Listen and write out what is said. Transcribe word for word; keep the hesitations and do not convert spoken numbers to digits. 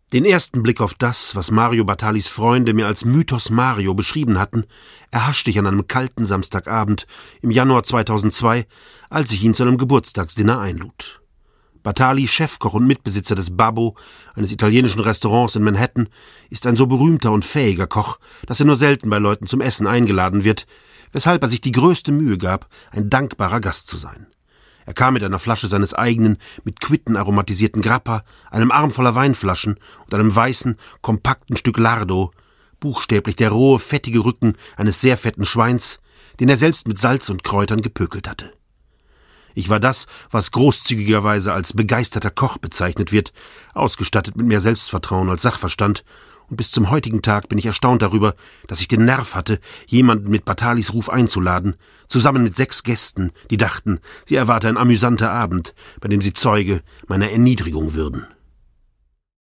Den ersten Blick auf das, was Mario Batalis Freunde mir als Mythos Mario beschrieben hatten, erhaschte ich an einem kalten Samstagabend im Januar zweitausendzwei, als ich ihn zu einem Geburtstagsdinner einlud. Batali, Chefkoch und Mitbesitzer des Babbo, eines italienischen Restaurants in Manhattan, ist ein so berühmter und fähiger Koch, dass er nur selten bei Leuten zum Essen eingeladen wird, weshalb er sich die größte Mühe gab, ein dankbarer Gast zu sein. Er kam mit einer Flasche seines eigenen, mit Quitten aromatisierten Grappa, einem Arm voller Weinflaschen und einem weißen, kompakten Stück Lardo, buchstäblich der rohe, fettige Rücken eines sehr fetten Schweins, den er selbst mit Salz und Kräutern gepökelt hatte. Ich war das, was großzügigerweise als begeisterter Koch bezeichnet wird, ausgestattet mit mehr Selbstvertrauen als Sachverstand, und bis zum heutigen Tag bin ich erstaunt darüber, dass ich den Nerv hatte, jemanden mit Batalis Ruf einzuladen, zusammen mit sechs Gästen, die dachten, sie erwarte ein amüsanter Abend, bei dem sie Zeuge meiner Erniedrigung würden.